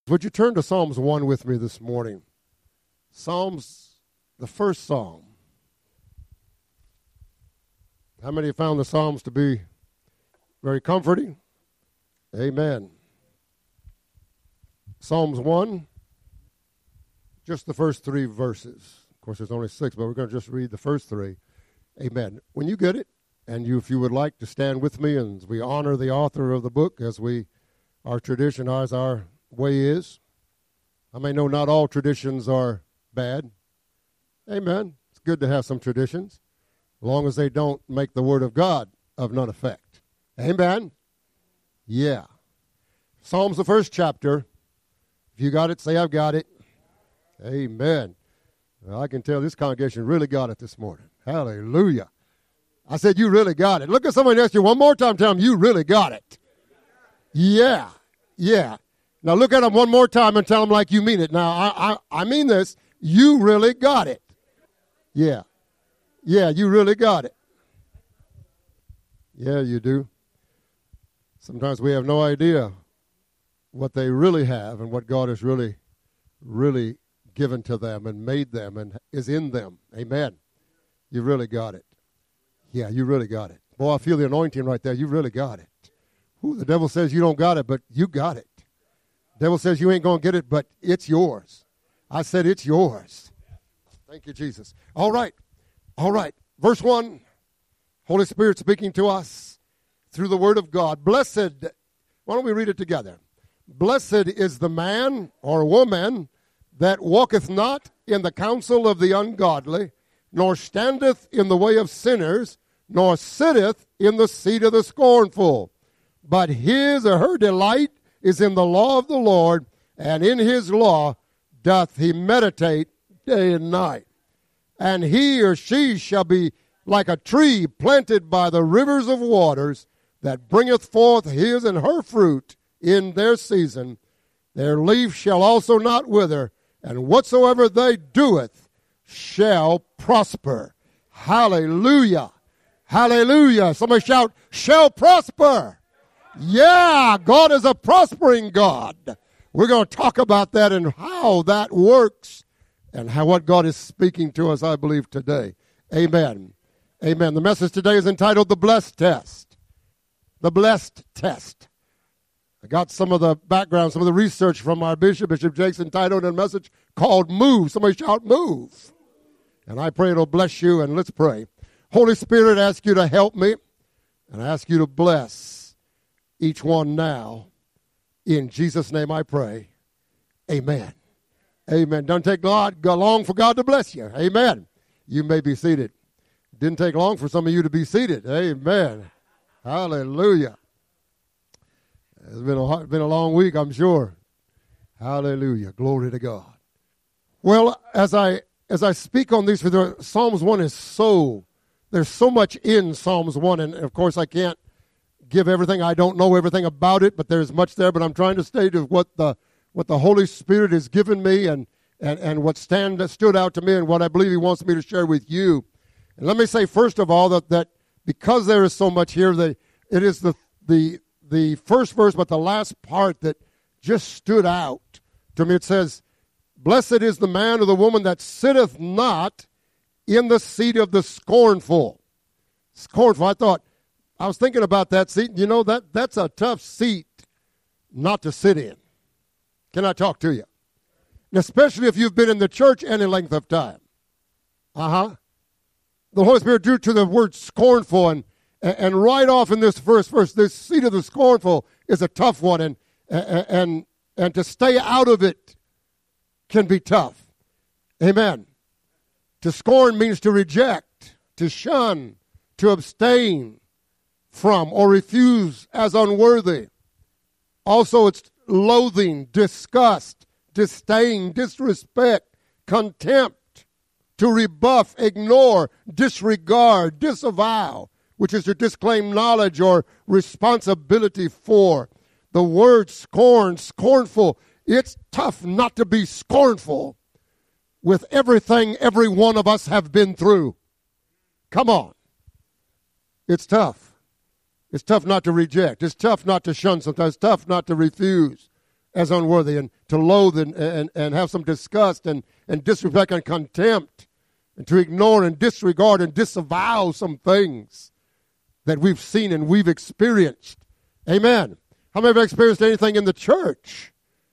Would you turn to Psalms 1 with me this morning? Psalms, the first Psalm. How many have found the Psalms to be very comforting? Amen. Psalms 1, just the first 3 verses. Of course, there's only 6, but we're going to just read the first 3. Amen. When you get it, and if you would like to stand with me, and we honor the author of the book as our tradition, as our way is. I may know not all traditions are bad. Amen. It's good to have some traditions, as long as they don't make the Word of God of none effect. Amen. Yeah. Psalms, the first chapter. If you got it, say, I've got it. Amen. Well, I can tell this congregation really got it this morning. Hallelujah. I said, you really got it. Look at somebody next to you one more time. Tell them, you really got it. Yeah. Yeah. Now look at them one more time and tell them like you mean it. Now, I mean this. You really got it. Yeah. Yeah, you really got it. Yeah, you do. Sometimes we have no idea what they really have and what God has really, really given to them and made them and is in them. Amen. You really got it. Yeah, you really got it. Boy, I feel the anointing right there. You really got it. Ooh, the devil says you don't got it, but you got it. The devil says you ain't going to get it, but it's yours. I said it's yours. Thank you, Jesus. All right. All right. Verse 1, Holy Spirit speaking to us through the Word of God. Blessed, why don't we read it together? Blessed is the man or woman that walketh not in the counsel of the ungodly, nor standeth in the way of sinners, nor sitteth in the seat of the scornful. But his or her delight is in the law of the Lord, and in his law doth he meditate day and night. And he or she shall be like a tree planted by the rivers of waters, that bringeth forth his and her fruit in their season. Their leaf shall also not wither, and whatsoever they doeth shall prosper. Hallelujah. Hallelujah. Somebody shout, shall prosper. Yeah, God is a prospering God. We're going to talk about that and how that works and what God is speaking to us, I believe, today. Amen. Amen. The message today is entitled The Blessed Test. The Blessed Test. I got some of the background, some of the research from our Bishop Jakes, entitled a message called Move. Somebody shout, Move. And I pray it'll bless you, and let's pray. Holy Spirit, I ask you to help me, and I ask you to bless each one now. In Jesus' name I pray. Amen. Amen. Doesn't take long for God to bless you. Amen. You may be seated. It didn't take long for some of you to be seated. Amen. Hallelujah. It's been a long week, I'm sure. Hallelujah. Glory to God. Well, as I speak on these, for Psalms 1 is there's so much in Psalms 1, and of course I can't give everything. I don't know everything about it, but there's much there. But I'm trying to state what the Holy Spirit has given me and what stood out to me and what I believe He wants me to share with you. And let me say first of all that because there is so much here, that it is the first verse, but the last part that just stood out to me. It says, "Blessed is the man or the woman that sitteth not in the seat of the scornful." Scornful. I was thinking about that seat. You know, that's a tough seat not to sit in. Can I talk to you? And especially if you've been in the church any length of time. The Holy Spirit drew to the word scornful, and right off in this first verse, this seat of the scornful is a tough one, and to stay out of it can be tough. Amen. To scorn means to reject, to shun, to abstain from, or refuse as unworthy. Also, it's loathing, disgust, disdain, disrespect, contempt, to rebuff, ignore, disregard, disavow, which is to disclaim knowledge or responsibility for. The word scorn, scornful, it's tough not to be scornful with everything every one of us have been through. Come on. It's tough. It's tough not to reject. It's tough not to shun sometimes. It's tough not to refuse. as unworthy, and to loathe and have some disgust and disrespect and contempt, and to ignore and disregard and disavow some things that we've seen and we've experienced. Amen. How many have experienced anything in the church?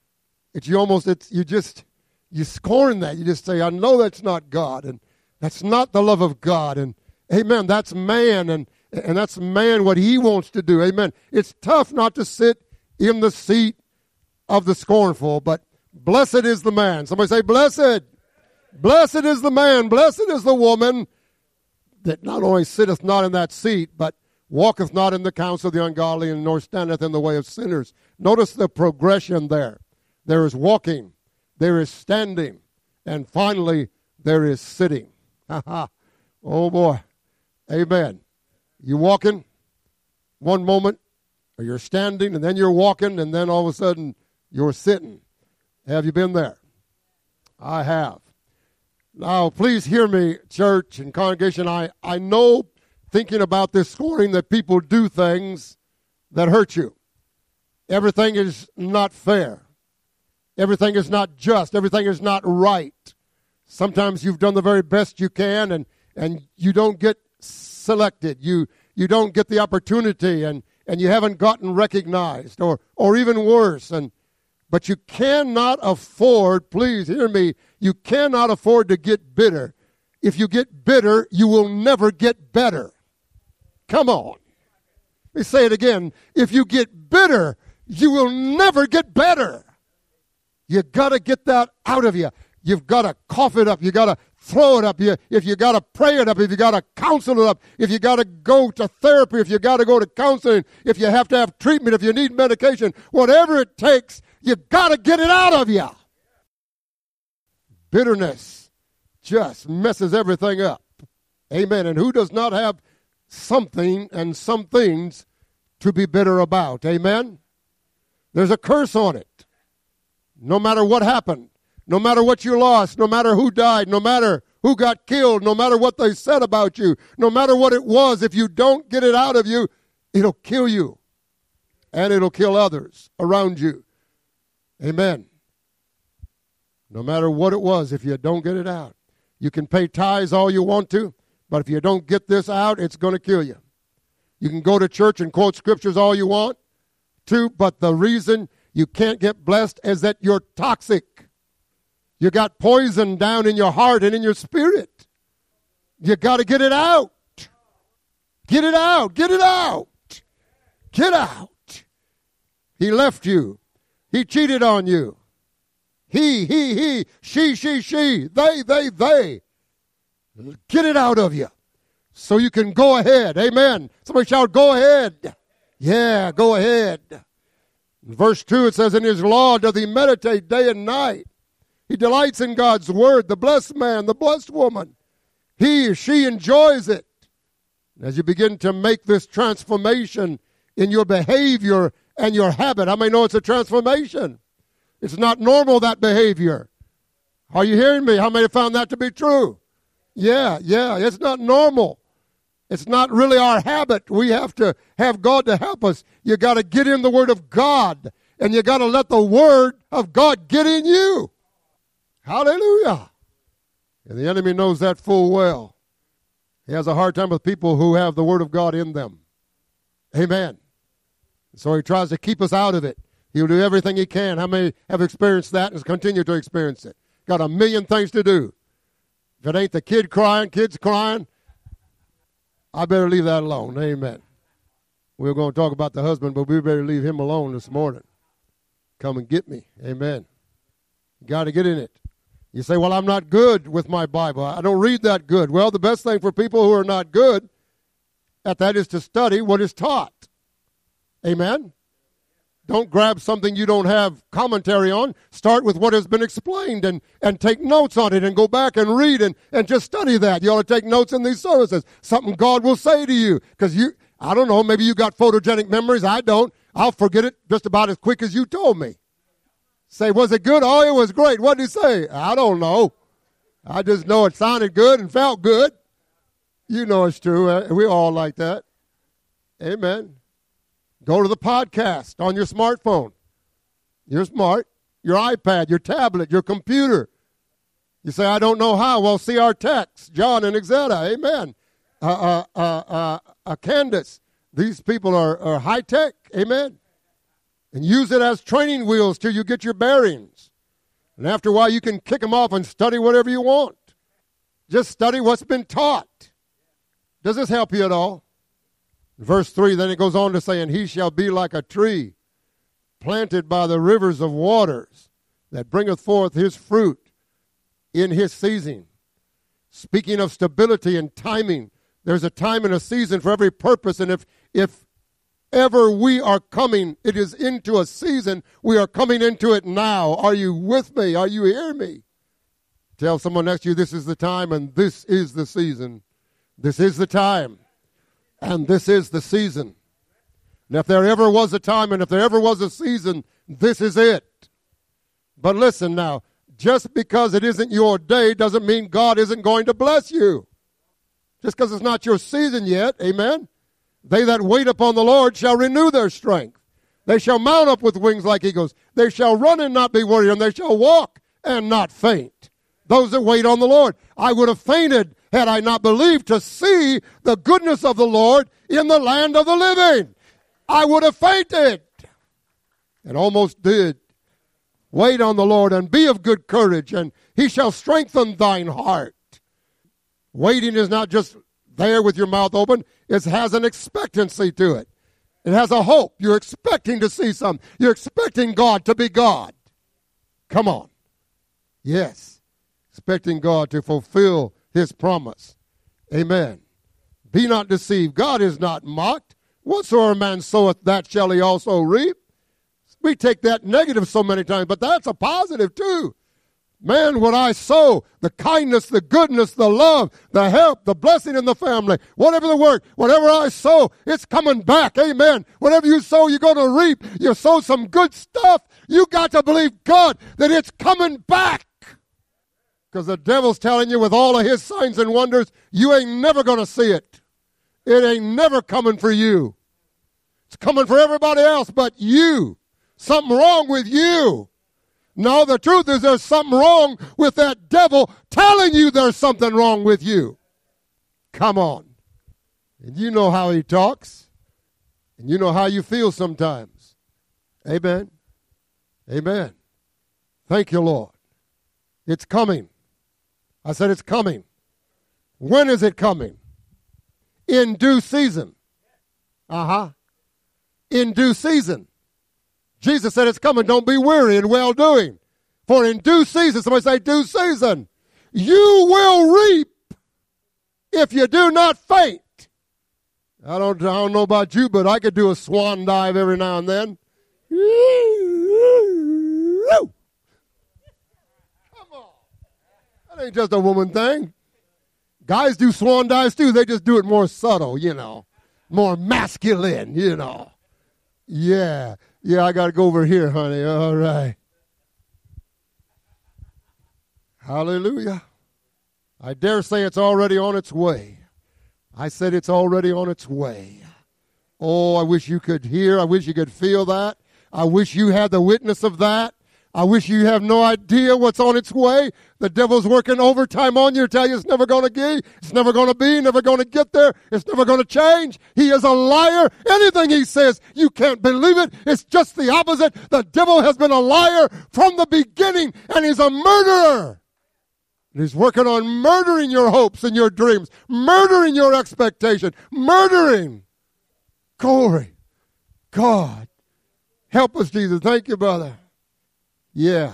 You scorn that. You just say, I know that's not God, and that's not the love of God, and amen, that's man, and that's man what he wants to do. Amen. It's tough not to sit in the seat of the scornful, but blessed is the man. Somebody say, blessed. Blessed is the man, blessed is the woman that not only sitteth not in that seat, but walketh not in the counsel of the ungodly, and nor standeth in the way of sinners. Notice the progression there. There is walking, there is standing, and finally there is sitting. Oh boy. Amen. You walking one moment, or you're standing, and then you're walking, and then all of a sudden you're sitting. Have you been there? I have. Now, please hear me, church and congregation. I know, thinking about this scorning, that people do things that hurt you. Everything is not fair. Everything is not just. Everything is not right. Sometimes you've done the very best you can, and you don't get selected. You don't get the opportunity, and you haven't gotten recognized, or even worse. But you cannot afford, please hear me, you cannot afford to get bitter. If you get bitter, you will never get better. Come on. Let me say it again. If you get bitter, you will never get better. You got to get that out of you. You've got to cough it up. You got to throw it up. If you got to pray it up, if you got to counsel it up, if you got to go to therapy, if you got to go to counseling, if you have to have treatment, if you need medication, whatever it takes, you got to get it out of you. Bitterness just messes everything up. Amen. And who does not have something and some things to be bitter about? Amen. There's a curse on it. No matter what happened, no matter what you lost, no matter who died, no matter who got killed, no matter what they said about you, no matter what it was, if you don't get it out of you, it'll kill you. And it'll kill others around you. Amen. No matter what it was, if you don't get it out. You can pay tithes all you want to, but if you don't get this out, it's going to kill you. You can go to church and quote scriptures all you want to, but the reason you can't get blessed is that you're toxic. You got poison down in your heart and in your spirit. You got to get it out. Get it out. Get it out. Get out. He left you. He cheated on you. He, she, they. Get it out of you so you can go ahead. Amen. Somebody shout, go ahead. Yeah, go ahead. In verse 2, it says, in his law doth he meditate day and night. He delights in God's word. The blessed man, the blessed woman, he or she enjoys it. As you begin to make this transformation in your behavior and your habit, how many know it's a transformation? It's not normal, that behavior. Are you hearing me? How many found that to be true? Yeah, it's not normal. It's not really our habit. We have to have God to help us. You got to get in the Word of God, and you got to let the Word of God get in you. Hallelujah. And the enemy knows that full well. He has a hard time with people who have the Word of God in them. Amen. So he tries to keep us out of it. He'll do everything he can. How many have experienced that and continue to experience it? Got a million things to do. If it ain't the kids crying, I better leave that alone. Amen. We're going to talk about the husband, but we better leave him alone this morning. Come and get me. Amen. You got to get in it. You say, well, I'm not good with my Bible. I don't read that good. Well, the best thing for people who are not good at that is to study what is taught. Amen. Don't grab something you don't have commentary on. Start with what has been explained and take notes on it and go back and read and just study that. You ought to take notes in these services. Something God will say to you. Because I don't know, maybe you got photogenic memories. I don't. I'll forget it just about as quick as you told me. Say, was it good? Oh, it was great. What did he say? I don't know. I just know it sounded good and felt good. You know it's true. We're all like that. Amen. Go to the podcast on your smartphone. You're smart. Your iPad, your tablet, your computer. You say, I don't know how. Well, see our text, John and Exetta. Amen. Candace. These people are high tech. Amen. And use it as training wheels till you get your bearings. And after a while, you can kick them off and study whatever you want. Just study what's been taught. Does this help you at all? Verse 3, then it goes on to say, and he shall be like a tree planted by the rivers of waters that bringeth forth his fruit in his season. Speaking of stability and timing, there's a time and a season for every purpose. And if ever we are coming, it is into a season, we are coming into it now. Are you with me? Are you hearing me? Tell someone next to you, this is the time and this is the season. This is the time and this is the season. And if there ever was a time and if there ever was a season, this is it. But listen now, just because it isn't your day doesn't mean God isn't going to bless you. Just because it's not your season yet, amen? They that wait upon the Lord shall renew their strength. They shall mount up with wings like eagles. They shall run and not be weary, and they shall walk and not faint. Those that wait on the Lord. I would have fainted had I not believed to see the goodness of the Lord in the land of the living. I would have fainted and almost did. Wait on the Lord and be of good courage, and he shall strengthen thine heart. Waiting is not just there with your mouth open. It has an expectancy to it. It has a hope. You're expecting to see something. You're expecting God to be God. Come on. Yes. Expecting God to fulfill his promise. Amen. Be not deceived. God is not mocked. Whatsoever man soweth, that shall he also reap. We take that negative so many times, but that's a positive too. Man, what I sow, the kindness, the goodness, the love, the help, the blessing in the family, whatever the work, whatever I sow, it's coming back. Amen. Whatever you sow, you're going to reap. You sow some good stuff, you got to believe God that it's coming back. Because the devil's telling you with all of his signs and wonders, you ain't never going to see it. It ain't never coming for you. It's coming for everybody else but you. Something wrong with you. No, the truth is there's something wrong with that devil telling you there's something wrong with you. Come on. And you know how he talks. And you know how you feel sometimes. Amen. Amen. Thank you, Lord. It's coming. I said it's coming. When is it coming? In due season. In due season. Jesus said it's coming. Don't be weary in well-doing. For in due season, somebody say due season, you will reap if you do not faint. I don't know about you, but I could do a swan dive every now and then. Come on. That ain't just a woman thing. Guys do swan dives too. They just do it more subtle, more masculine, Yeah. Yeah, I got to go over here, honey. All right. Hallelujah. I dare say it's already on its way. I said it's already on its way. Oh, I wish you could hear. I wish you could feel that. I wish you had the witness of that. I wish you have no idea what's on its way. The devil's working overtime on you to tell you it's never going to get, it's never going to be, never going to get there, it's never going to change. He is a liar. Anything he says, you can't believe it. It's just the opposite. The devil has been a liar from the beginning, and he's a murderer. And he's working on murdering your hopes and your dreams, murdering your expectation, murdering. Glory. God. Help us, Jesus. Thank you, brother. Yeah.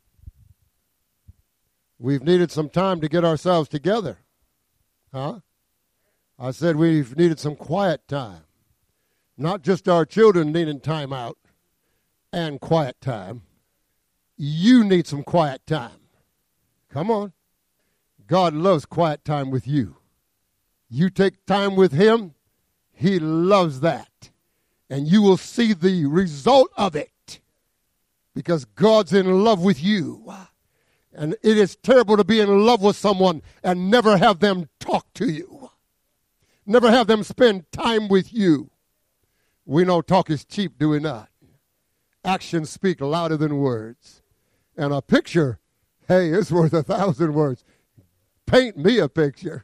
We've needed some time to get ourselves together. Huh? I said we've needed some quiet time. Not just our children needing time out and quiet time. You need some quiet time. Come on. God loves quiet time with you. You take time with him, he loves that. And you will see the result of it. Because God's in love with you. And it is terrible to be in love with someone and never have them talk to you. Never have them spend time with you. We know talk is cheap, do we not? Actions speak louder than words. And a picture, hey, it's worth 1,000 words. Paint me a picture.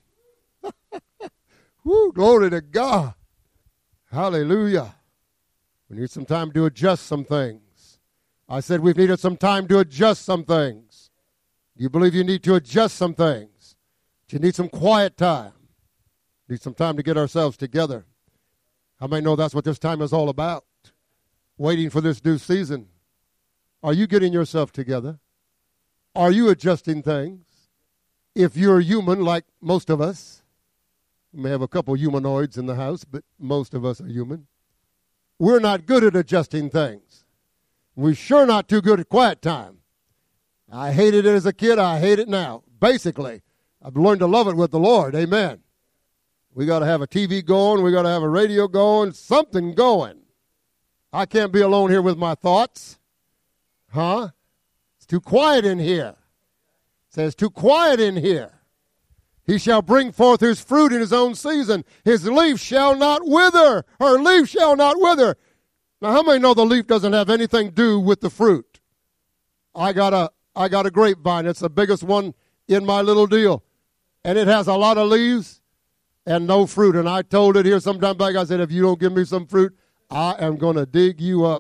Woo, glory to God. Hallelujah. We need some time to adjust some things. I said we've needed some time to adjust some things. Do you believe you need to adjust some things? You need some quiet time. Need some time to get ourselves together. How many know that's what this time is all about? Waiting for this due season. Are you getting yourself together? Are you adjusting things? If you're human like most of us, we may have a couple humanoids in the house, but most of us are human. We're not good at adjusting things. We're sure not too good at quiet time. I hated it as a kid. I hate it now. Basically, I've learned to love it with the Lord. Amen. We got to have a TV going. We got to have a radio going. Something going. I can't be alone here with my thoughts. Huh? It's too quiet in here. It says too quiet in here. He shall bring forth his fruit in his own season. His leaf shall not wither. Her leaf shall not wither. Now, how many know the leaf doesn't have anything to do with the fruit? I got a grapevine. It's the biggest one in my little deal. And it has a lot of leaves and no fruit. And I told it here some time back, I said, if you don't give me some fruit, I am going to dig you up.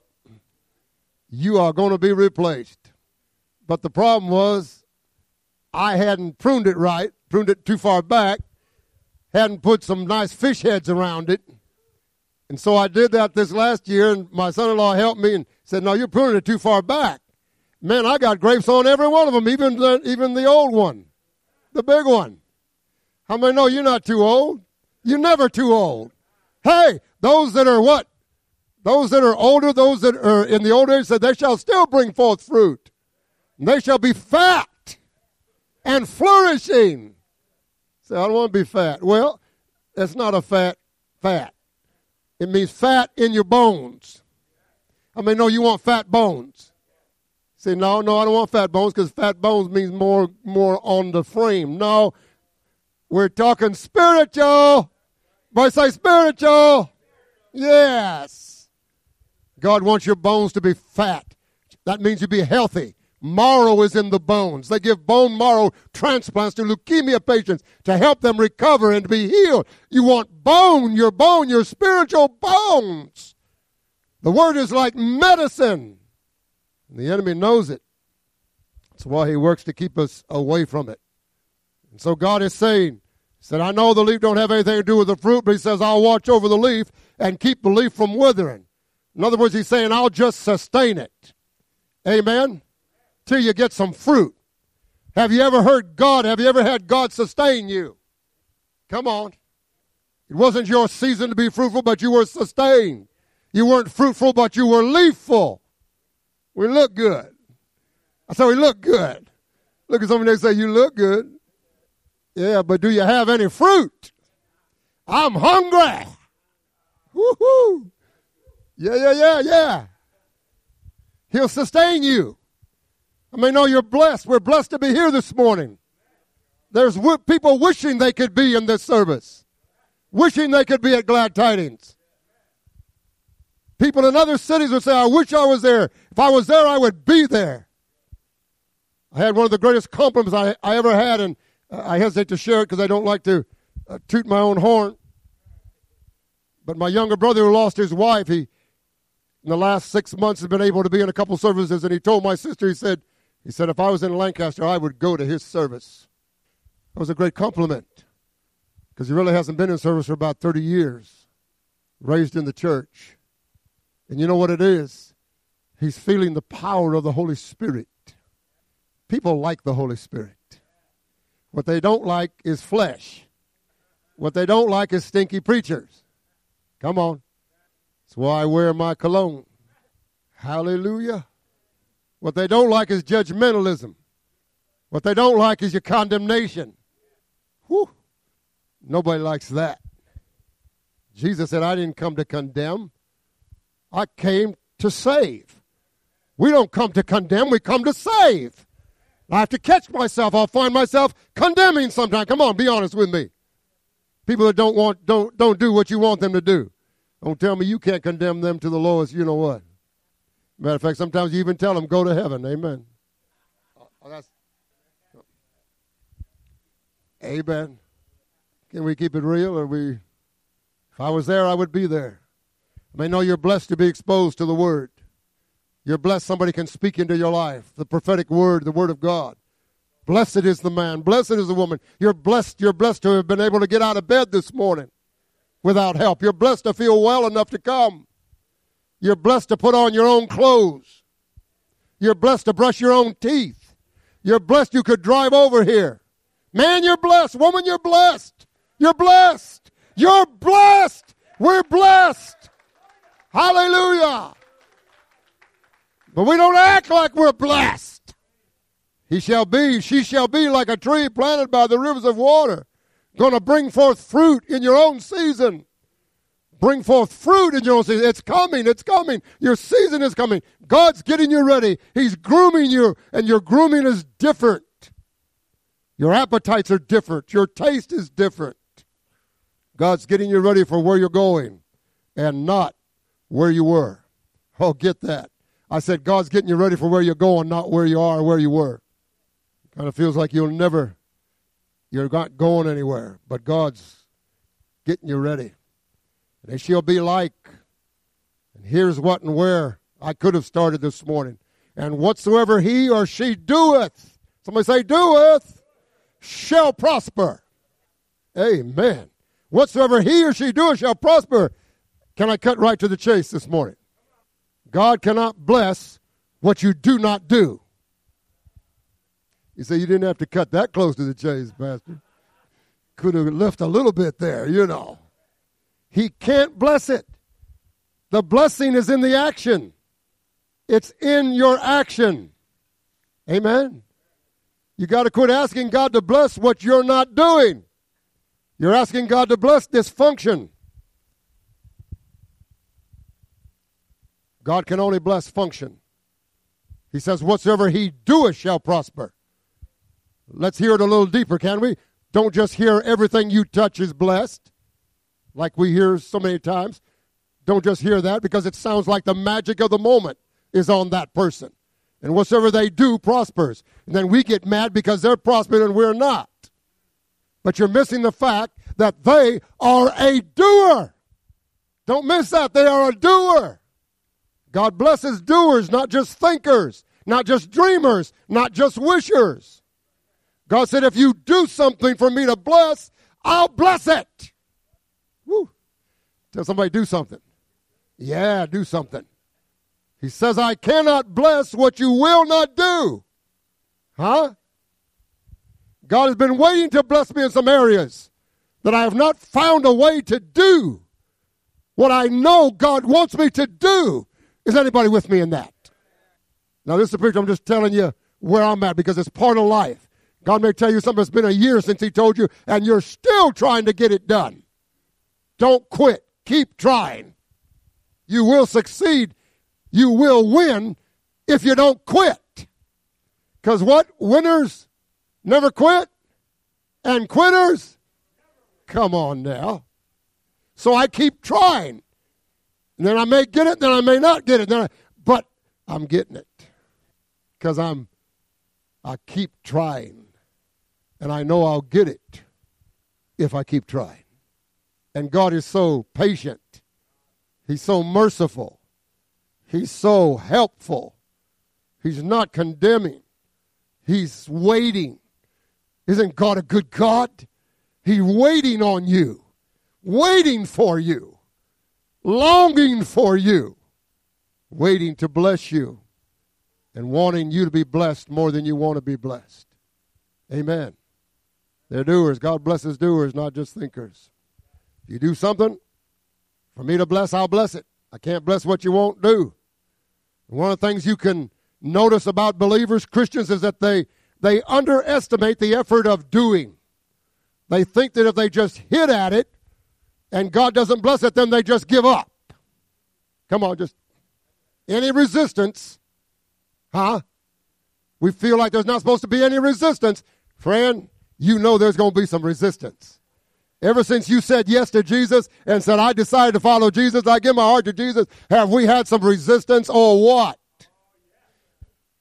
You are going to be replaced. But the problem was I hadn't pruned it right, pruned it too far back, hadn't put some nice fish heads around it. And so I did that this last year, and my son-in-law helped me and said, no, you're pruning it too far back. Man, I got grapes on every one of them, even the old one, the big one. How many know you're not too old? You're never too old. Hey, those that are what? Those that are older, those that are in the old age, said they shall still bring forth fruit. And they shall be fat and flourishing. Say, I don't want to be fat. Well, that's not a fat. It means fat in your bones. I mean, no, you want fat bones. Say, no, I don't want fat bones because fat bones means more on the frame. No, we're talking spiritual. Everybody say spiritual. Yes. God wants your bones to be fat. That means you be healthy. Marrow is in the bones. They give bone marrow transplants to leukemia patients to help them recover and be healed. You want your spiritual bones. The word is like medicine. And the enemy knows it. That's why he works to keep us away from it. And so God is saying, he said, I know the leaf don't have anything to do with the fruit, but he says, I'll watch over the leaf and keep the leaf from withering. In other words, he's saying, I'll just sustain it. Amen? Till you get some fruit. Have you ever had God sustain you? Come on. It wasn't your season to be fruitful, but you were sustained. You weren't fruitful, but you were leafful. We look good. I said we look good. Look at somebody and say, you look good. Yeah, but do you have any fruit? I'm hungry. Woo-hoo. Yeah. He'll sustain you. I mean, no, you're blessed. We're blessed to be here this morning. There's people wishing they could be in this service. Wishing they could be at Glad Tidings. People in other cities would say, I wish I was there. If I was there, I would be there. I had one of the greatest compliments I ever had, and I hesitate to share it because I don't like to toot my own horn. But my younger brother who lost his wife, he, in the last 6 months, has been able to be in a couple services, and he told my sister, he said, if I was in Lancaster, I would go to his service. That was a great compliment because he really hasn't been in service for about 30 years, raised in the church. And you know what it is? He's feeling the power of the Holy Spirit. People like the Holy Spirit. What they don't like is flesh. What they don't like is stinky preachers. Come on. That's why I wear my cologne. Hallelujah. What they don't like is judgmentalism. What they don't like is your condemnation. Whew. Nobody likes that. Jesus said, I didn't come to condemn. I came to save. We don't come to condemn, we come to save. I have to catch myself. I'll find myself condemning sometimes. Come on, be honest with me. People that don't do what you want them to do. Don't tell me you can't condemn them to the lowest, you know what. Matter of fact, sometimes you even tell them, go to heaven. Amen. Amen. Can we keep it real? If I was there, I would be there. I may know you're blessed to be exposed to the Word. You're blessed somebody can speak into your life, the prophetic Word, the Word of God. Blessed is the man. Blessed is the woman. You're blessed to have been able to get out of bed this morning without help. You're blessed to feel well enough to come. You're blessed to put on your own clothes. You're blessed to brush your own teeth. You're blessed you could drive over here. Man, you're blessed. Woman, you're blessed. You're blessed. You're blessed. We're blessed. Hallelujah. But we don't act like we're blessed. She shall be like a tree planted by the rivers of water, going to bring forth fruit in your own season. Bring forth fruit in your own season. It's coming. It's coming. Your season is coming. God's getting you ready. He's grooming you, and your grooming is different. Your appetites are different. Your taste is different. God's getting you ready for where you're going and not where you were. Oh, get that. I said God's getting you ready for where you're going, not where you are or where you were. Kind of feels like you're not going anywhere, but God's getting you ready. And they shall be like, and here's what and where I could have started this morning. And whatsoever he or she doeth, somebody say doeth, shall prosper. Amen. Whatsoever he or she doeth shall prosper. Can I cut right to the chase this morning? God cannot bless what you do not do. You say you didn't have to cut that close to the chase, Pastor. Could have left a little bit there, you know. He can't bless it. The blessing is in the action. It's in your action. Amen. You got to quit asking God to bless what you're not doing. You're asking God to bless dysfunction. God can only bless function. He says, whatsoever he doeth shall prosper. Let's hear it a little deeper, can we? Don't just hear everything you touch is blessed, like we hear so many times. Don't just hear that, because it sounds like the magic of the moment is on that person. And whatsoever they do prospers. And then we get mad because they're prospering and we're not. But you're missing the fact that they are a doer. Don't miss that. They are a doer. God blesses doers, not just thinkers, not just dreamers, not just wishers. God said, if you do something for me to bless, I'll bless it. Woo. Tell somebody, do something. Yeah, do something. He says, I cannot bless what you will not do. Huh? God has been waiting to bless me in some areas that I have not found a way to do what I know God wants me to do. Is anybody with me in that? Now, this is a picture. I'm just telling you where I'm at because it's part of life. God may tell you something that's been a year since he told you, and you're still trying to get it done. Don't quit. Keep trying. You will succeed. You will win if you don't quit. Because what? Winners never quit, and quitters? Come on now. So I keep trying. And then I may get it, then I may not get it. But I'm getting it. Because I keep trying. And I know I'll get it if I keep trying. And God is so patient. He's so merciful. He's so helpful. He's not condemning. He's waiting. Isn't God a good God? He's waiting on you. Waiting for you. Longing for you, waiting to bless you, and wanting you to be blessed more than you want to be blessed. Amen. They're doers. God blesses doers, not just thinkers. If you do something for me to bless, I'll bless it. I can't bless what you won't do. And one of the things you can notice about believers, Christians, is that they underestimate the effort of doing. They think that if they just hit at it, and God doesn't bless it, then they just give up. Come on, just any resistance, huh? We feel like there's not supposed to be any resistance. Friend, you know there's going to be some resistance. Ever since you said yes to Jesus and said, I decided to follow Jesus, I give my heart to Jesus, have we had some resistance or what?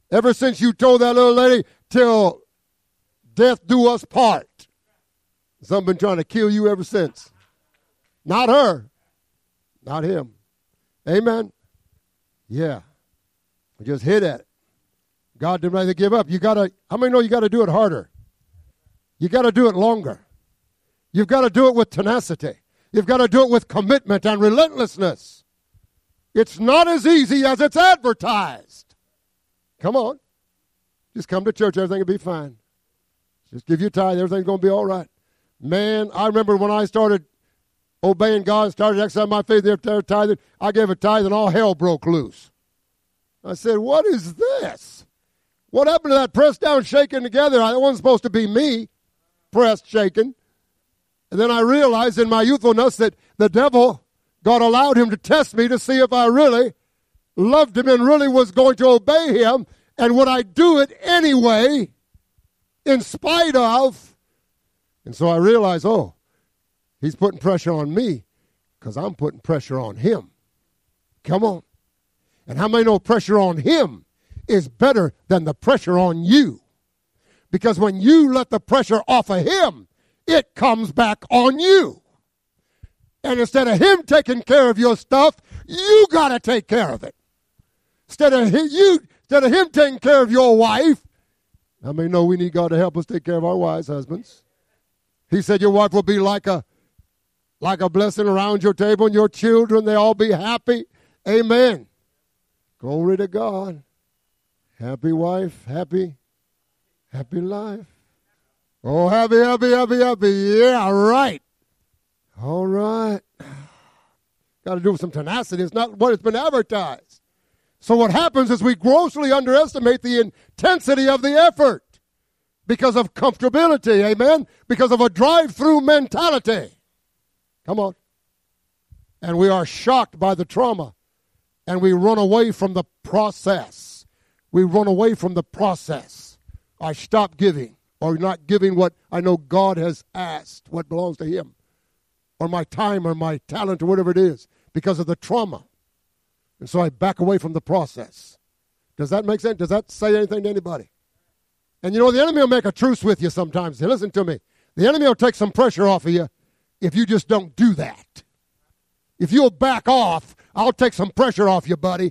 Ever since you told that little lady, till death do us part. Something been trying to kill you ever since. Not her. Not him. Amen. Yeah. Just hit at it. God didn't rather give up. How many know you got to do it harder? You got to do it longer. You've got to do it with tenacity. You've got to do it with commitment and relentlessness. It's not as easy as it's advertised. Come on. Just come to church. Everything will be fine. Just give your tithe. Everything's going to be all right. Man, I remember when I started obeying God, started exercising my faith, there tithing, I gave a tithe and all hell broke loose. I said, what is this? What happened to that pressed down, shaken together? That wasn't supposed to be me, pressed, shaken. And then I realized in my youthfulness that the devil, God allowed him to test me to see if I really loved him and really was going to obey him. And would I do it anyway, in spite of? And so I realized, he's putting pressure on me because I'm putting pressure on him. Come on. And how many know pressure on him is better than the pressure on you? Because when you let the pressure off of him, it comes back on you. And instead of him taking care of your stuff, you got to take care of it. Instead of him taking care of your wife, how many know we need God to help us take care of our wives, husbands? He said your wife will be like a blessing around your table, and your children, they all be happy. Amen. Glory to God. Happy wife, happy life. Oh, happy. Yeah, right. All right. Got to do with some tenacity. It's not what it's been advertised. So what happens is we grossly underestimate the intensity of the effort because of comfortability, amen? Because of a drive-through mentality. Come on. And we are shocked by the trauma, and we run away from the process. We run away from the process. I stop giving, or not giving what I know God has asked, what belongs to him, or my time or my talent or whatever it is, because of the trauma. And so I back away from the process. Does that make sense? Does that say anything to anybody? And you know, the enemy will make a truce with you sometimes. Say, listen to me. The enemy will take some pressure off of you if you just don't do that. If you'll back off, I'll take some pressure off you, buddy.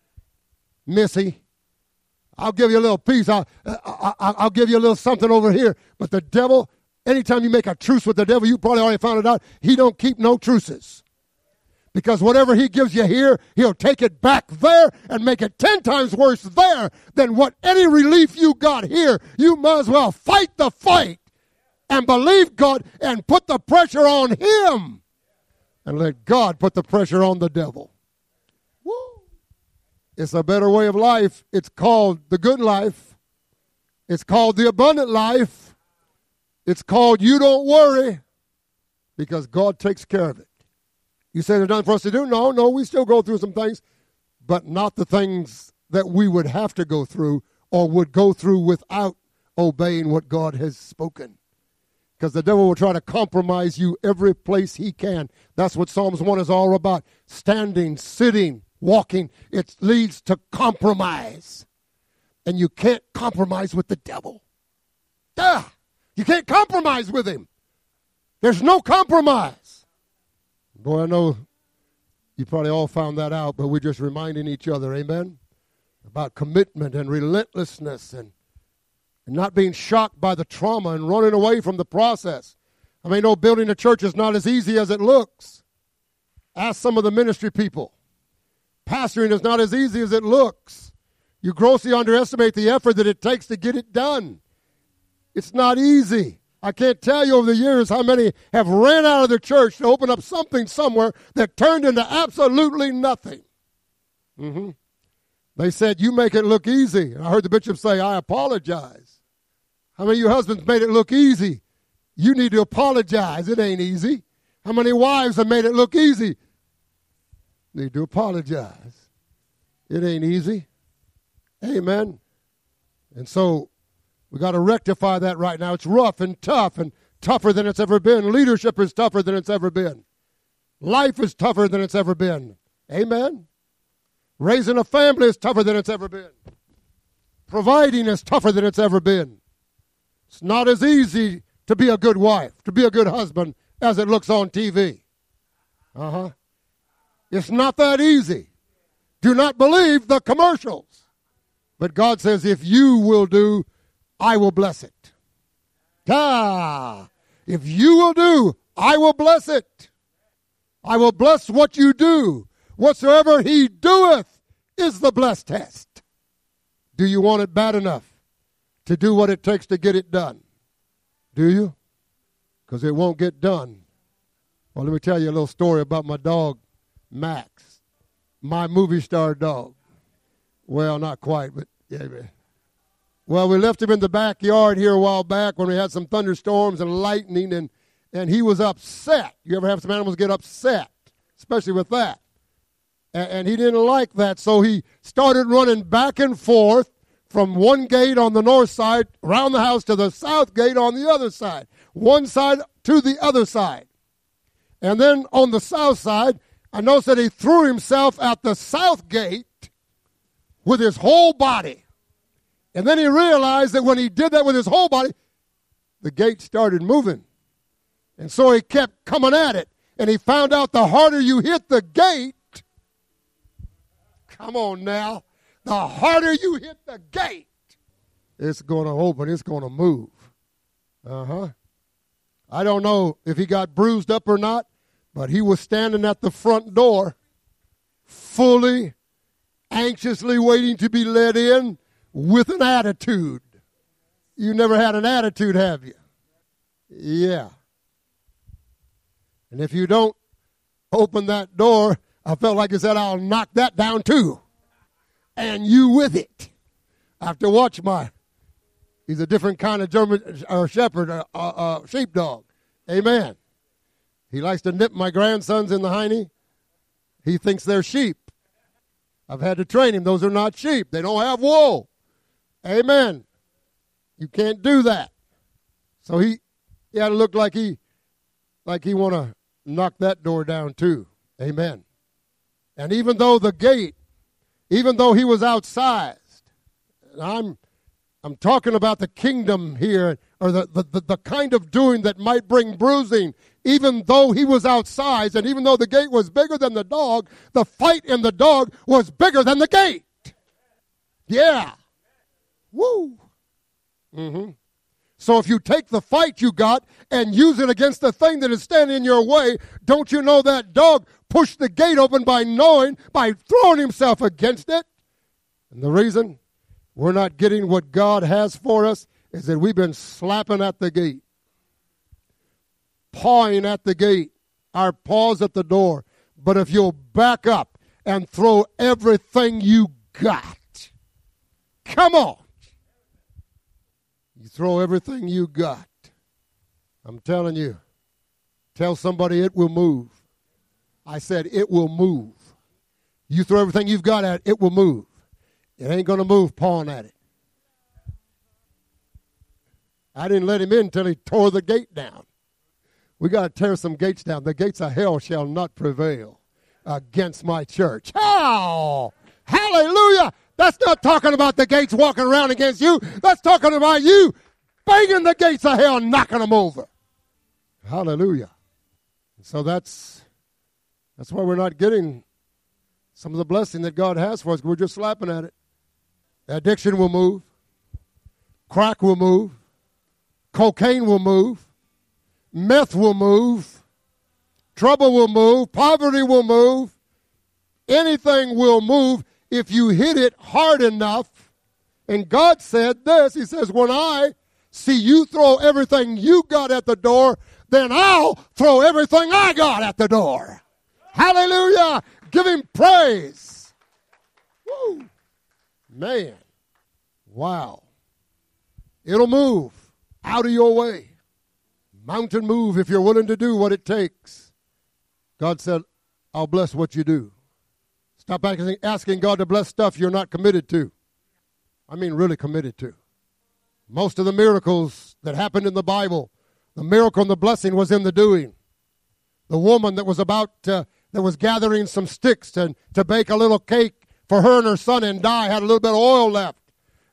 Missy, I'll give you a little piece. I'll give you a little something over here. But the devil, anytime you make a truce with the devil, you probably already found it out, he don't keep no truces. Because whatever he gives you here, he'll take it back there and make it 10 times worse there than what any relief you got here. You might as well fight the fight and believe God and put the pressure on him and let God put the pressure on the devil. Woo. It's a better way of life. It's called the good life. It's called the abundant life. It's called you don't worry because God takes care of it. You say there's nothing for us to do? No, we still go through some things, but not the things that we would have to go through or would go through without obeying what God has spoken. Because the devil will try to compromise you every place he can. That's what Psalms 1 is all about. Standing, sitting, walking. It leads to compromise. And you can't compromise with the devil. You can't compromise with him. There's no compromise. Boy, I know you probably all found that out, but we're just reminding each other, amen, about commitment and relentlessness and not being shocked by the trauma and running away from the process. I mean, building a church is not as easy as it looks. Ask some of the ministry people. Pastoring is not as easy as it looks. You grossly underestimate the effort that it takes to get it done. It's not easy. I can't tell you over the years how many have ran out of their church to open up something somewhere that turned into absolutely nothing. They said, you make it look easy. And I heard the bishop say, I apologize. How many of you husbands made it look easy? You need to apologize. It ain't easy. How many wives have made it look easy? Need to apologize. It ain't easy. Amen. And so we got to rectify that right now. It's rough and tougher than it's ever been. Leadership is tougher than it's ever been. Life is tougher than it's ever been. Amen. Raising a family is tougher than it's ever been. Providing is tougher than it's ever been. It's not as easy to be a good wife, to be a good husband, as it looks on TV. It's not that easy. Do not believe the commercials. But God says, if you will do, I will bless it. If you will do, I will bless it. I will bless what you do. Whatsoever he doeth is the blessed test. Do you want it bad enough to do what it takes to get it done? Do you? Because it won't get done. Well, let me tell you a little story about my dog, Max, my movie star dog. Well, not quite, but yeah, man. Well, we left him in the backyard here a while back when we had some thunderstorms and lightning, and he was upset. You ever have some animals get upset, especially with that? And he didn't like that, so he started running back and forth from one gate on the north side around the house to the south gate on the other side, one side to the other side. And then on the south side, I noticed that he threw himself at the south gate with his whole body. And then he realized that when he did that with his whole body, the gate started moving. And so he kept coming at it. And he found out the harder you hit the gate, come on now, the harder you hit the gate, it's going to open, it's going to move. I don't know if he got bruised up or not, but he was standing at the front door, fully, anxiously waiting to be let in with an attitude. You never had an attitude, have you? Yeah. And if you don't open that door, I felt like he said, I'll knock that down too. And you with it. I have to watch he's a different kind of German shepherd, sheepdog. Amen. He likes to nip my grandsons in the hiney. He thinks they're sheep. I've had to train him. Those are not sheep. They don't have wool. Amen. You can't do that. So he had to look like he want to knock that door down too. Amen. And even though he was outsized, I'm talking about the kingdom here, or the kind of doing that might bring bruising. Even though he was outsized, and even though the gate was bigger than the dog, the fight in the dog was bigger than the gate. Yeah. Woo. So if you take the fight you got and use it against the thing that is standing in your way, don't you know that dog pushed the gate open by throwing himself against it? And the reason we're not getting what God has for us is that we've been slapping at the gate, pawing at the gate, our paws at the door. But if you'll back up and throw everything you got, come on. You throw everything you got. I'm telling you, tell somebody it will move. I said it will move. You throw everything you've got at it, it will move. It ain't going to move pawing at it. I didn't let him in until he tore the gate down. We got to tear some gates down. The gates of hell shall not prevail against my church. Oh, hallelujah. That's not talking about the gates walking around against you. That's talking about you banging the gates of hell and knocking them over. Hallelujah. So that's why we're not getting some of the blessing that God has for us. We're just slapping at it. Addiction will move. Crack will move. Cocaine will move. Meth will move. Trouble will move. Poverty will move. Anything will move if you hit it hard enough. And God said this. He says, when I see you throw everything you got at the door, then I'll throw everything I got at the door. Hallelujah. Give him praise. Woo. Man. Wow. It'll move out of your way. Mountain move if you're willing to do what it takes. God said, I'll bless what you do. Stop asking God to bless stuff you're not committed to. I mean really committed to. Most of the miracles that happened in the Bible, the miracle and the blessing was in the doing. The woman that was gathering some sticks to bake a little cake for her and her son and die had a little bit of oil left.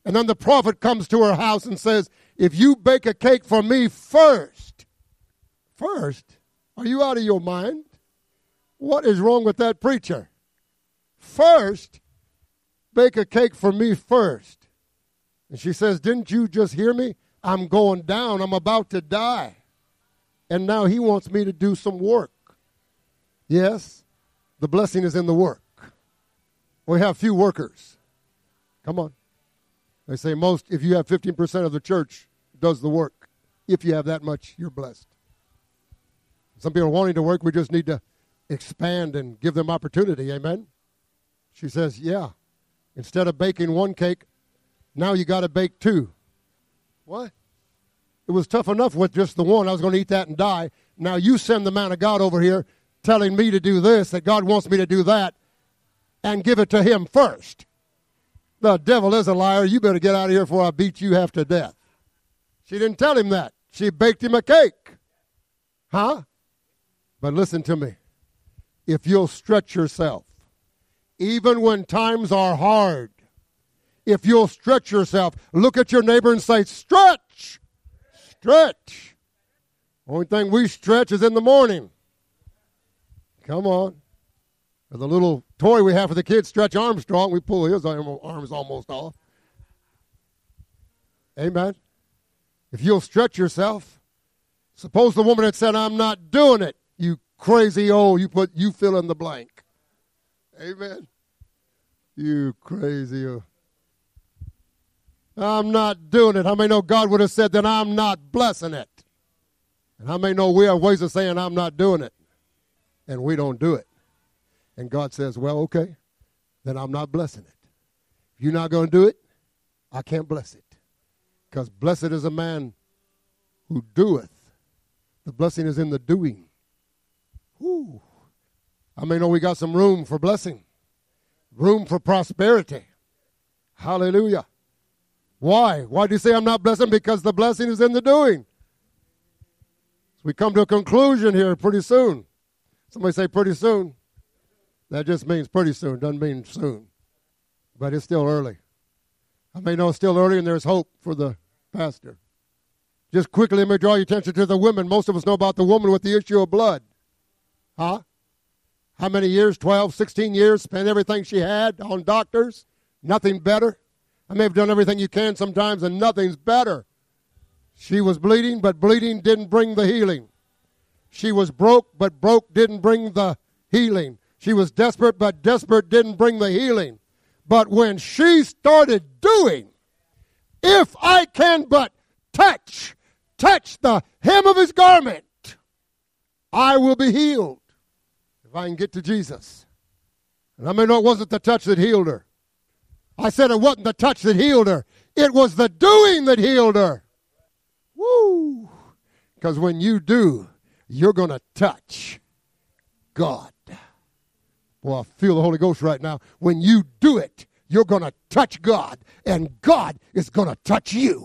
And then the prophet comes to her house and says, if you bake a cake for me first. First? Are you out of your mind? What is wrong with that preacher? First, bake a cake for me first. And she says, didn't you just hear me? I'm going down. I'm about to die. And now he wants me to do some work. Yes, the blessing is in the work. We have few workers. Come on. They say if you have 15% of the church does the work. If you have that much, you're blessed. Some people are wanting to work. We just need to expand and give them opportunity. Amen. She says, yeah, instead of baking one cake, now you got to bake two. What? It was tough enough with just the one. I was going to eat that and die. Now you send the man of God over here telling me to do this, that God wants me to do that, and give it to him first. The devil is a liar. You better get out of here before I beat you half to death. She didn't tell him that. She baked him a cake. Huh? But listen to me. If you'll stretch yourself, even when times are hard, if you'll stretch yourself, look at your neighbor and say, stretch, stretch. Only thing we stretch is in the morning. Come on. The little toy we have for the kids, Stretch Armstrong, we pull his arms almost off. Amen. If you'll stretch yourself, suppose the woman had said, I'm not doing it. You crazy you fill in the blank. Amen. You crazy I'm not doing it. How many know God would have said that I'm not blessing it? And how many know we have ways of saying I'm not doing it? And we don't do it. And God says, well, okay, then I'm not blessing it. If you're not going to do it, I can't bless it. Because blessed is a man who doeth. The blessing is in the doing. Whew. I may know we got some room for blessing. Room for prosperity. Hallelujah. Why? Why do you say I'm not blessing? Because the blessing is in the doing. So we come to a conclusion here pretty soon. Somebody say pretty soon. That just means pretty soon. Doesn't mean soon. But it's still early. I may know it's still early and there's hope for the pastor. Just quickly, let me draw your attention to the women. Most of us know about the woman with the issue of blood. Huh? How many years? 12, 16 years? Spent everything she had on doctors? Nothing better? I may have done everything you can sometimes and nothing's better. She was bleeding, but bleeding didn't bring the healing. She was broke, but broke didn't bring the healing. She was desperate, but desperate didn't bring the healing. But when she started doing, if I can but touch the hem of his garment, I will be healed. If I can get to Jesus. And I may know it wasn't the touch that healed her. I said it wasn't the touch that healed her. It was the doing that healed her. Woo! Because when you do, you're going to touch God. Well, I feel the Holy Ghost right now. When you do it, you're going to touch God, and God is going to touch you.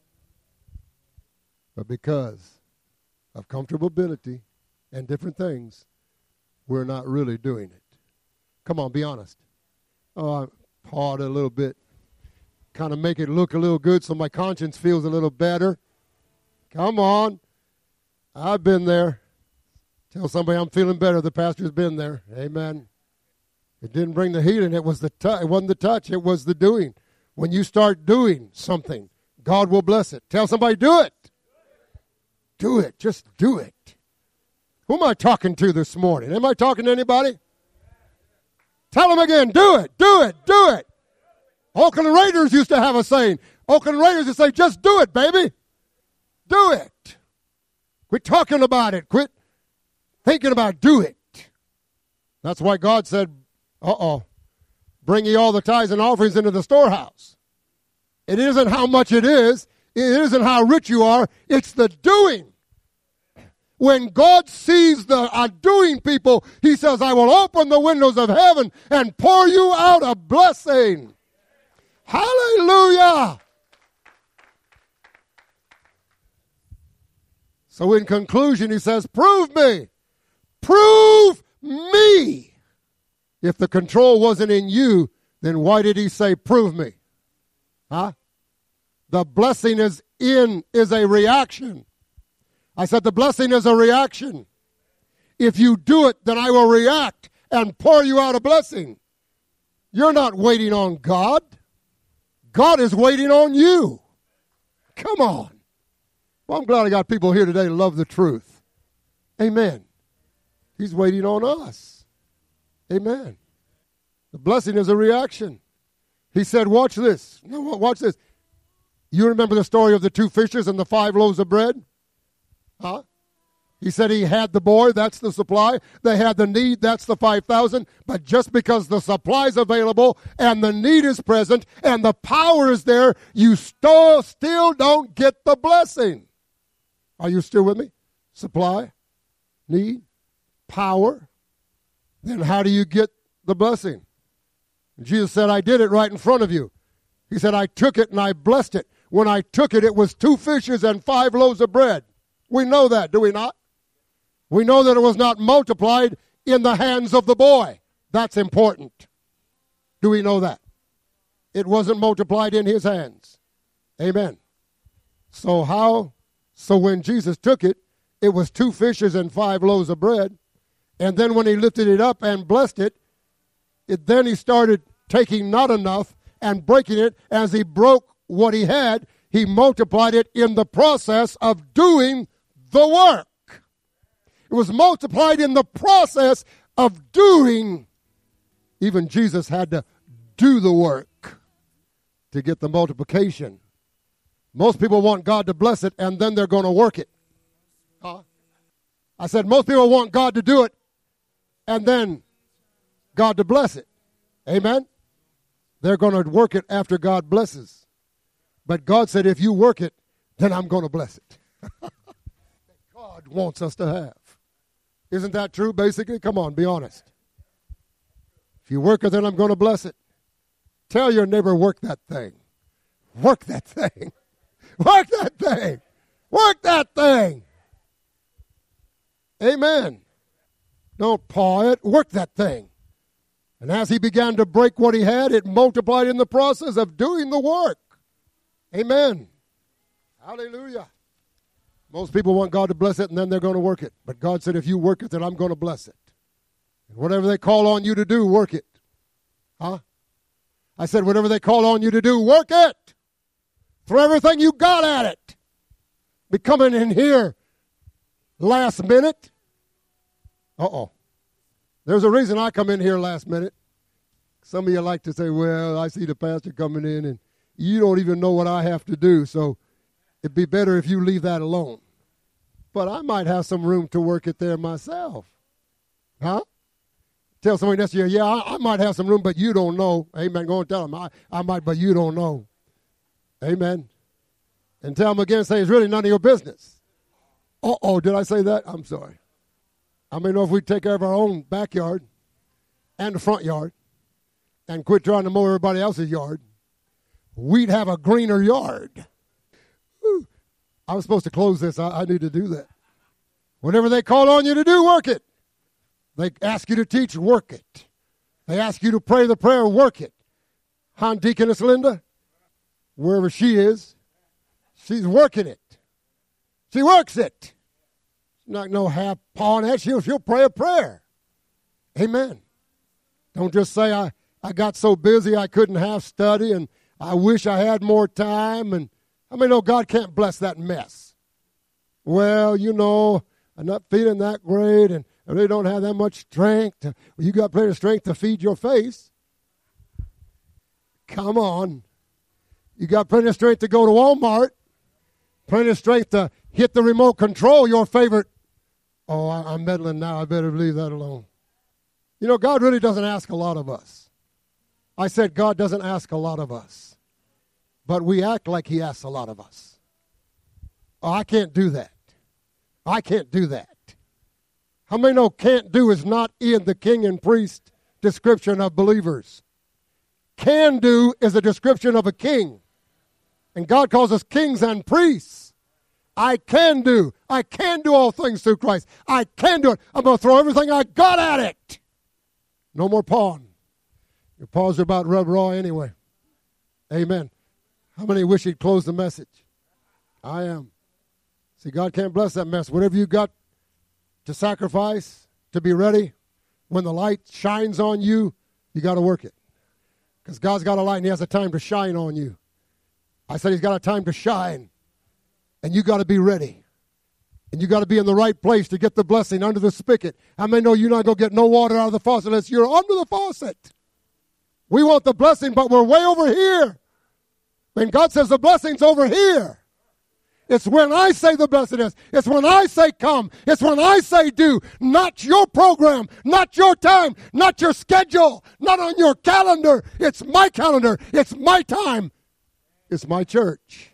But because of comfortability and different things, we're not really doing it. Come on, be honest. Oh, I pawed a little bit. Kind of make it look a little good so my conscience feels a little better. Come on. I've been there. Tell somebody I'm feeling better. The pastor's been there. Amen. It didn't bring the healing. It was it wasn't the touch. It was the doing. When you start doing something, God will bless it. Tell somebody, do it. Do it. Just do it. Who am I talking to this morning? Am I talking to anybody? Tell them again, do it, do it, do it. Oakland Raiders used to have a saying. Oakland Raiders would say, just do it, baby. Do it. Quit talking about it. Quit thinking about it. Do it. That's why God said, bring ye all the tithes and offerings into the storehouse. It isn't how much it is. It isn't how rich you are. It's the doing. When God sees the doing people, he says, I will open the windows of heaven and pour you out a blessing. Hallelujah. So in conclusion, he says, prove me. Prove me. If the control wasn't in you, then why did he say, prove me? Huh? The blessing is a reaction. I said the blessing is a reaction. If you do it, then I will react and pour you out a blessing. You're not waiting on God. God is waiting on you. Come on. Well, I'm glad I got people here today who love the truth. Amen. He's waiting on us. Amen. The blessing is a reaction. He said, watch this. No, watch this. You remember the story of the 2 fishes and the 5 loaves of bread? Huh? He said he had the boy, that's the supply. They had the need, that's the 5,000. But just because the supply is available and the need is present and the power is there, you still don't get the blessing. Are you still with me? Supply, need, power. Then how do you get the blessing? Jesus said, I did it right in front of you. He said, I took it and I blessed it. When I took it, it was 2 fishes and 5 loaves of bread. We know that, do we not? We know that it was not multiplied in the hands of the boy. That's important. Do we know that? It wasn't multiplied in his hands. Amen. So when Jesus took it, it was 2 fishes and 5 loaves of bread. And then when he lifted it up and blessed it, then he started taking not enough and breaking it. As he broke what he had, he multiplied it in the process of doing the work. It was multiplied in the process of doing. Even Jesus had to do the work to get the multiplication. Most people want God to bless it, and then they're going to work it. I said most people want God to do it, and then God to bless it. Amen? They're going to work it after God blesses. But God said, if you work it, then I'm going to bless it. God wants us to have. Isn't that true, basically? Come on, be honest. If you work it, then I'm going to bless it. Tell your neighbor, work that thing. Work that thing. Work that thing. Work that thing. Amen. Don't paw it. Work that thing. And as he began to break what he had, it multiplied in the process of doing the work. Amen. Hallelujah. Most people want God to bless it, and then they're going to work it. But God said, if you work it, then I'm going to bless it. And whatever they call on you to do, work it. Huh? I said, whatever they call on you to do, work it. Throw everything you got at it. Be coming in here last minute. Uh-oh. There's a reason I come in here last minute. Some of you like to say, well, I see the pastor coming in, and you don't even know what I have to do, so it'd be better if you leave that alone. But I might have some room to work it there myself. Huh? Tell somebody next to you, yeah, I might have some room, but you don't know. Amen. Go and tell them, I might, but you don't know. Amen. And tell them again, say, it's really none of your business. Uh-oh, did I say that? I'm sorry. I mean, if we take care of our own backyard and the front yard and quit trying to mow everybody else's yard, we'd have a greener yard. Whew. I was supposed to close this. I need to do that. Whatever they call on you to do, work it. They ask you to teach, work it. They ask you to pray the prayer, work it. Huh, Deaconess Linda? Wherever she is, she's working it. She works it. Not no half paw on that. She'll pray a prayer. Amen. Don't just say, I got so busy I couldn't half study and I wish I had more time. And I mean, no, God can't bless that mess. Well, you know, I'm not feeling that great and I really don't have that much strength. Well, you got plenty of strength to feed your face. Come on. You got plenty of strength to go to Walmart. Plenty of strength to hit the remote control, your favorite. Oh, I'm meddling now. I better leave that alone. You know, God really doesn't ask a lot of us. I said God doesn't ask a lot of us. But we act like he asks a lot of us. Oh, I can't do that. I can't do that. How many know can't do is not in the king and priest description of believers? Can do is a description of a king. And God calls us kings and priests. I can do all things through Christ. I can do it. I'm going to throw everything I got at it. No more pawing. Your paws are about rubbed raw anyway. Amen. How many wish he'd close the message? I am. See, God can't bless that mess. Whatever you got to sacrifice, to be ready, when the light shines on you, you got to work it. Because God's got a light and he has a time to shine on you. I said he's got a time to shine. And you got to be ready. And you got to be in the right place to get the blessing under the spigot. How many know you're not going to get no water out of the faucet unless you're under the faucet? We want the blessing, but we're way over here. And God says the blessing's over here. It's when I say the blessing is. It's when I say come. It's when I say do. Not your program, not your time, not your schedule, not on your calendar. It's my calendar. It's my time. It's my church.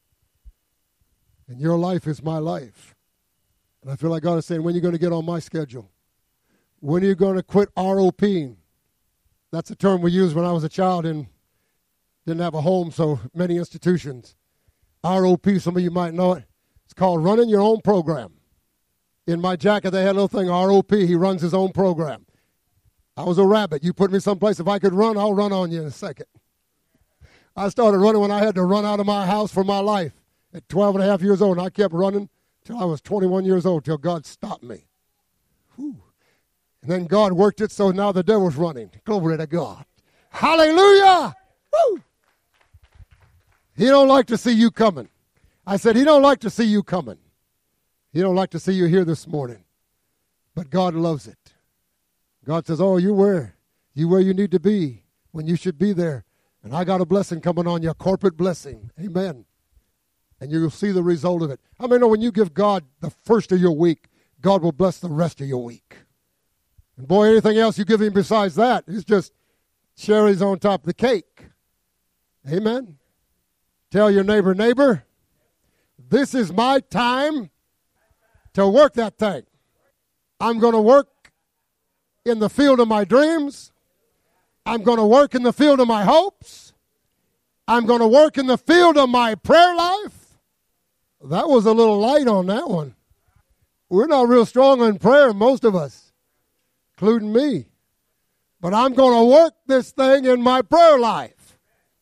And your life is my life. And I feel like God is saying, when are you going to get on my schedule? When are you going to quit ROPing? That's a term we used when I was a child and didn't have a home, so many institutions. ROP, some of you might know it. It's called running your own program. In my jacket, they had a little thing, ROP. He runs his own program. I was a rabbit. You put me someplace, if I could run, I'll run on you in a second. I started running when I had to run out of my house for my life at 12 and a half years old, and I kept running till I was 21 years old, till God stopped me. Whew. And then God worked it so now the devil's running. Glory to God. Hallelujah! Woo! He don't like to see you coming. I said, he don't like to see you coming. He don't like to see you here this morning. But God loves it. God says, oh, you're where you need to be when you should be there. And I got a blessing coming on you, a corporate blessing. Amen. And you'll see the result of it. How many know when you give God the first of your week, God will bless the rest of your week? And boy, anything else you give him besides that is just cherries on top of the cake. Amen. Tell your neighbor, this is my time to work that thing. I'm going to work in the field of my dreams. I'm going to work in the field of my hopes. I'm going to work in the field of my prayer life. That was a little light on that one. We're not real strong in prayer, most of us, including me. But I'm going to work this thing in my prayer life.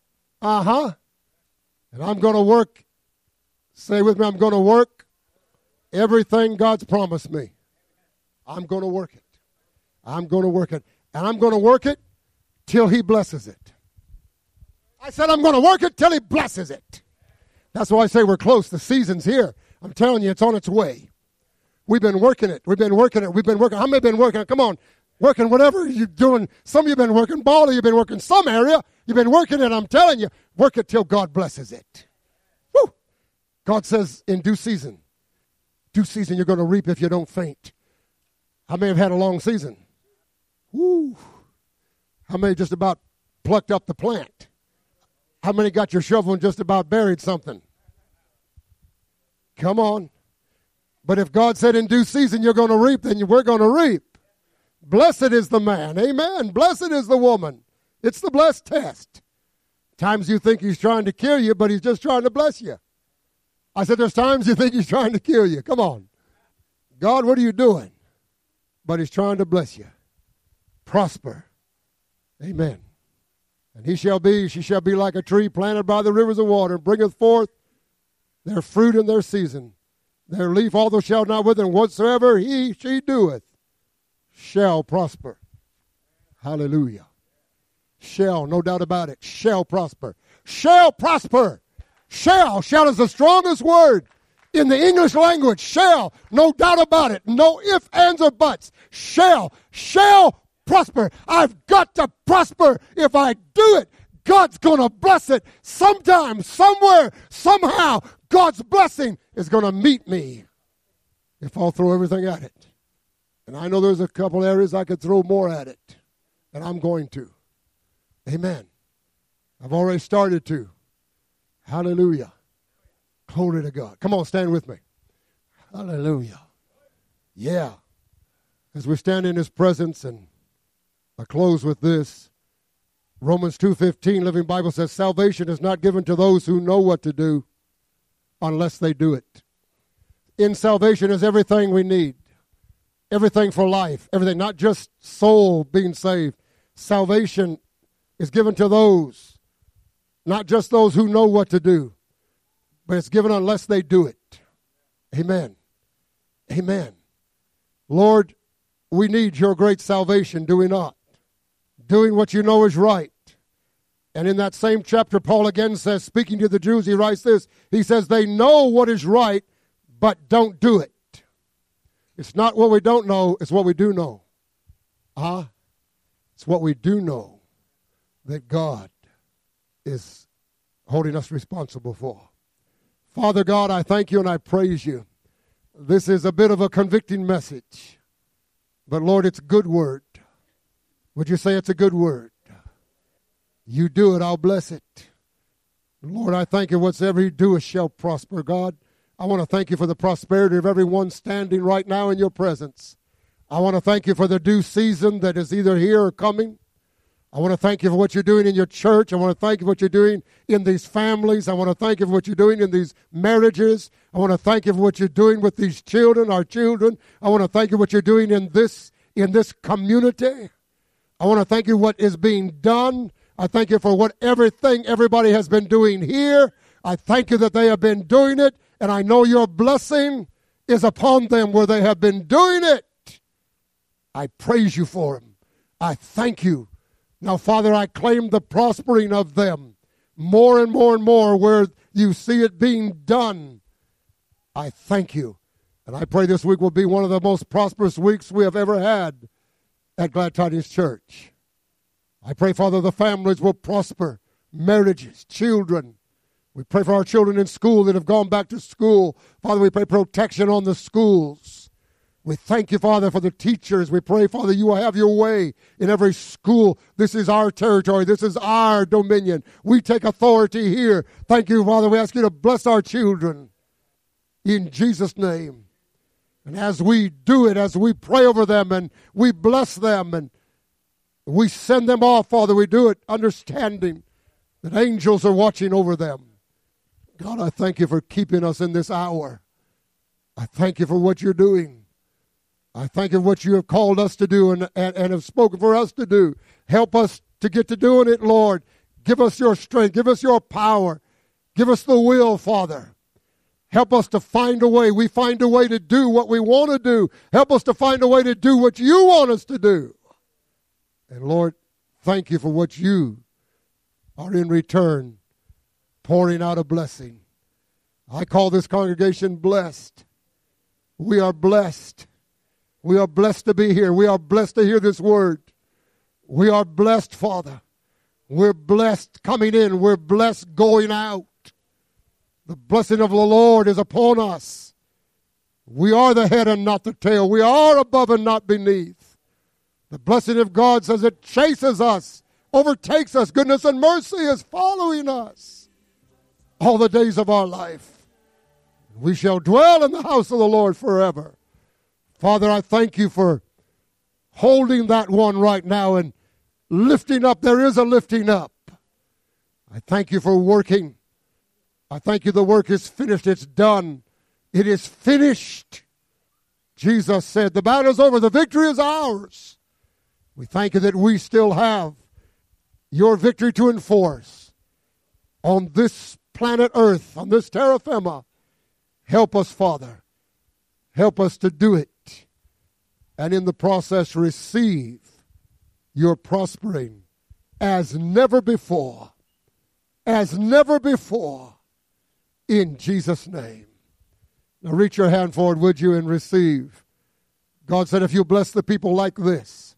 And I'm going to work, say with me, I'm going to work everything God's promised me. I'm going to work it. I'm going to work it. And I'm going to work it till he blesses it. I said I'm going to work it till he blesses it. That's why I say we're close. The season's here. I'm telling you, it's on its way. We've been working it. We've been working it. We've been working. How many have been working it? Come on. Working whatever you're doing. Some of you have been working ball, or you've been working some area. You've been working it. I'm telling you, work it till God blesses it. Woo! God says in due season you're going to reap if you don't faint. How many have had a long season? Woo! How many just about plucked up the plant? How many got your shovel and just about buried something? Come on. But if God said in due season you're going to reap, then we're going to reap. Blessed is the man. Amen. Blessed is the woman. It's the blessed test. Times you think he's trying to kill you, but he's just trying to bless you. I said there's times you think he's trying to kill you. Come on. God, what are you doing? But he's trying to bless you. Prosper. Amen. And she shall be like a tree planted by the rivers of water, and bringeth forth their fruit in their season. Their leaf also shall not wither, and whatsoever she doeth shall prosper. Hallelujah. Shall, no doubt about it, shall prosper. Shall prosper. Shall is the strongest word in the English language. Shall, no doubt about it. No ifs, ands, or buts. Shall prosper. I've got to prosper. If I do it, God's going to bless it. Sometime, somewhere, somehow, God's blessing is going to meet me if I'll throw everything at it. And I know there's a couple areas I could throw more at it, and I'm going to. Amen. I've already started to. Hallelujah. Glory to God. Come on, stand with me. Hallelujah. Yeah. As we stand in his presence, and I close with this. Romans 2:15, Living Bible says, salvation is not given to those who know what to do unless they do it. In salvation is everything we need. Everything for life. Everything, not just soul being saved. Salvation is given to those Not just those who know what to do, but it's given unless they do it. Amen. Amen. Lord, we need your great salvation, do we not? Doing what you know is right. And in that same chapter, Paul again says, speaking to the Jews, he writes this. He says, they know what is right, but don't do it. It's not what we don't know, it's what we do know. It's what we do know that God is holding us responsible for. Father God, I thank you and I praise you. This is a bit of a convicting message. But Lord, it's a good word. Would you say it's a good word? You do it, I'll bless it. Lord, I thank you whatsoever you do shall prosper, God. I want to thank you for the prosperity of everyone standing right now in your presence. I want to thank you for the due season that is either here or coming. I want to thank you for what you're doing in your church. I want to thank you for what you're doing in these families. I want to thank you for what you're doing in these marriages. I want to thank you for what you're doing with these children, our children. I want to thank you for what you're doing in this community. I want to thank you for what is being done. I thank you for what everything everybody has been doing here. I thank you that they have been doing it, and I know your blessing is upon them where they have been doing it. I praise you for them. I thank you. Now, Father, I claim the prospering of them more and more and more where you see it being done. I thank you. And I pray this week will be one of the most prosperous weeks we have ever had at Glad Tidings Church. I pray, Father, the families will prosper, marriages, children. We pray for our children in school that have gone back to school. Father, we pray protection on the schools. We thank you, Father, for the teachers. We pray, Father, you will have your way in every school. This is our territory. This is our dominion. We take authority here. Thank you, Father. We ask you to bless our children in Jesus' name. And as we do it, as we pray over them and we bless them and we send them off, Father, we do it understanding that angels are watching over them. God, I thank you for keeping us in this hour. I thank you for what you're doing. I thank you for what you have called us to do and have spoken for us to do. Help us to get to doing it, Lord. Give us your strength. Give us your power. Give us the will, Father. Help us to find a way. We find a way to do what we want to do. Help us to find a way to do what you want us to do. And Lord, thank you for what you are in return pouring out a blessing. I call this congregation blessed. We are blessed. We are blessed to be here. We are blessed to hear this word. We are blessed, Father. We're blessed coming in. We're blessed going out. The blessing of the Lord is upon us. We are the head and not the tail. We are above and not beneath. The blessing of God says it chases us, overtakes us. Goodness and mercy is following us all the days of our life. We shall dwell in the house of the Lord forever. Father, I thank you for holding that one right now and lifting up. There is a lifting up. I thank you for working. I thank you the work is finished. It's done. It is finished. Jesus said, the battle is over. The victory is ours. We thank you that we still have your victory to enforce on this planet Earth, on this terra firma. Help us, Father. Help us to do it. And in the process, receive your prospering as never before. As never before. In Jesus' name. Now reach your hand forward, would you, and receive. God said, if you bless the people like this,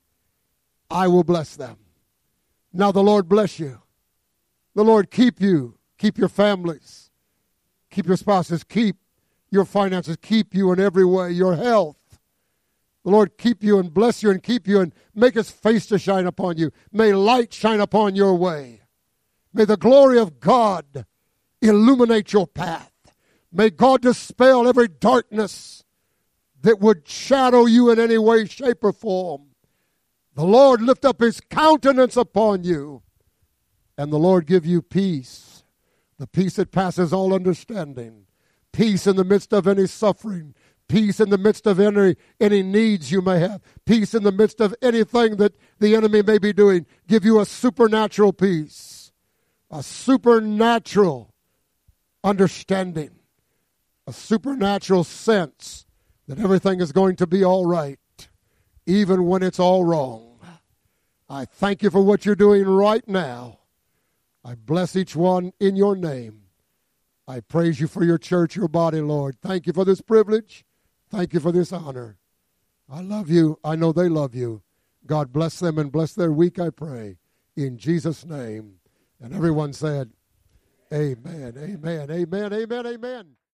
I will bless them. Now the Lord bless you. The Lord keep you. Keep your families. Keep your spouses. Keep your finances. Keep you in every way. Your health. The Lord keep you and bless you and keep you and make his face to shine upon you. May light shine upon your way. May the glory of God illuminate your path. May God dispel every darkness that would shadow you in any way, shape, or form. The Lord lift up his countenance upon you, and the Lord give you peace, the peace that passes all understanding, peace in the midst of any suffering, peace in the midst of any needs you may have, peace in the midst of anything that the enemy may be doing. Give you a supernatural peace. a supernatural understanding, a supernatural sense that everything is going to be all right, even when it's all wrong. I thank you for what you're doing right now. I bless each one in your name. I praise you for your church, your body, Lord. Thank you for this privilege. Thank you for this honor. I love you. I know they love you. God bless them and bless their week, I pray. In Jesus' name. And everyone said, amen, amen, amen, amen, amen.